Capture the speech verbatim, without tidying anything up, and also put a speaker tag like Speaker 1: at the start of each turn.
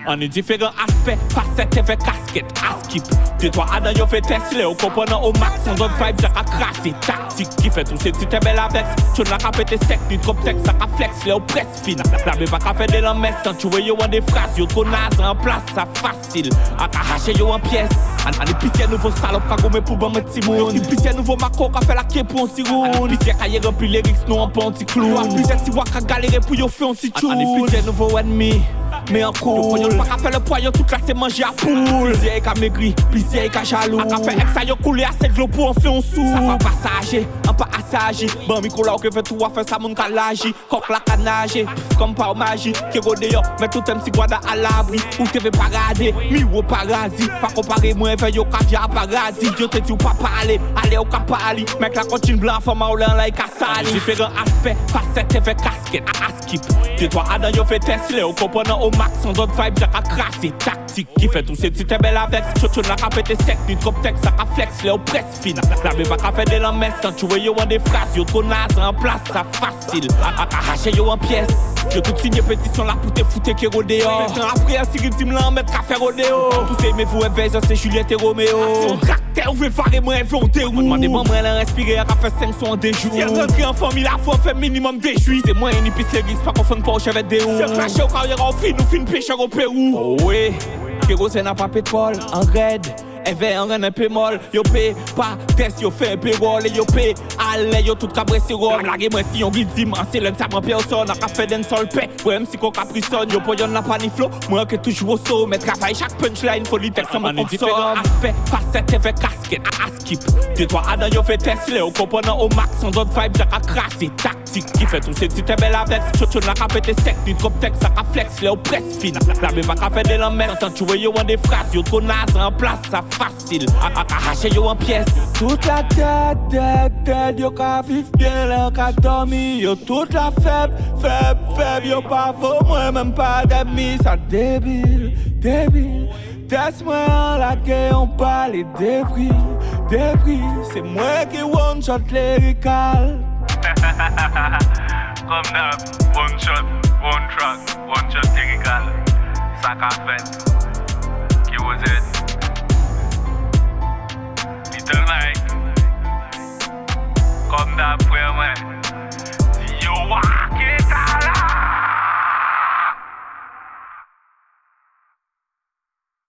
Speaker 1: On est différents aspects, facettes avec casquette, askip. Deux trois Adam yo fait Tesla, au comprenant au max, on donne vibe, ça a crassé, tactique qui fait tout c'est tout est belle avec. Tu n'as qu'à péter sec, ni trop texte, ça a flex, là au presse fine. La bébé pas fait de la messe, sans tu vois yo en des phrases, yo trop naze en place, ça facile. A qu'à yo en pièces. On est pitié nouveau salope, qu'a gommé pour bon petit monde. On est pitié nouveau maco, qu'a fait la quai pour un petit round. On est pitié qu'a y rempli les risques, nous en pont petit clou. On est pitié si wak qu'a galéré pour yo faire un petit chou. On est pitié nouveau ennemi. Mais en cool, yo pas qu'à faire le poids, toute la c'est manger à poule. Pitié qu'a maigri, pitié qu'a jaloux. A qu'à faire ex à yo couler assez de l'eau pour en faire un sou. Ça va passager, un pas assagi. Bon micro là, que fait tout à faire ça mon calagi. Coq la canage, comme par magie. Qui rôde yo, mais tout un petit guada à l'abri. Ou te veut pas regarder, mi ou paradis. Pas comparer moi avec yo caviar paradis. Yo te dis ou pas parler, allez au capali. Mec la continue blanc, femme ou l'un like à sali. Différents aspects, facettes avec casquette, askip. Deux trois Adam yo fait Tesla, au comprenant au max, on donne vibe, ça a crassé, tactique. Qui fait tout c'est petit belle avec. Tu n'as qu'à péter sec, ni trop texte, ça a flex, là au presse fine. La bébé pas fait de la messe, sans tu vois yo en des phrases, yo trop naze en place, ça facile. A arracher yo en pièces. Yo tout signé pétition là pour te foutre qui rodéo. Après un Cyril Tim là, mettre café rodéo. Tous ces mes vous éveillent, c'est Juliette et Roméo. C'est un tracteur, vous farez moi inventer où. Demandez-moi moi la respirer, à faire cinq sons en des jours. Si elle rentre en famille, la fois fait minimum des juifs. C'est moi une épice l'église, pas qu'on fonde pas au chevet des roues. C'est craché au carrière en fin, nous fin pêcheur au Pérou. Oh oui, kérosène n'a pas pétrole, en raid. Ever en un peu molle, yo pay pas test, yo fait un peu roll, yo pay allez, yo tout cabressé roll. La game si on guide dimanche, c'est l'un ça prend personne, a fait d'un sol paix. Ouais, même si qu'on capricone, yo pour y'en n'a pas ni flow. Moi que toujours au saut, mais travail chaque punchline, faut lui texte en différents aspects, facettes avec casquette, askip. Deux trois Adam yo fait Tesla, au comprenant au max, on donne vibe, ça a crassé, tactique. Qui fait tout c'est tout est belle avec. Tu n'as qu'à péter sec, ni trop texte, ça a flex, là au presse fine. La bébé pas fait de la messe, sans tu vois yo en des phrases, yo trop naze en place, ça facile, à arracher yo en pièces. Toute la tête, tête, tête, yo ka vivre bien, là ka dormir. Yo toute la faible, faible, faible, yo pas vaut moi, même pas d'amis. Ça débile, débile. Teste-moi en la guerre, on parle et débris, débris. C'est moi qui one shot lyrical.
Speaker 2: Comme d'hab, one shot, one track, one shot lyrical. Ça qu'a fait, qui vous êtes.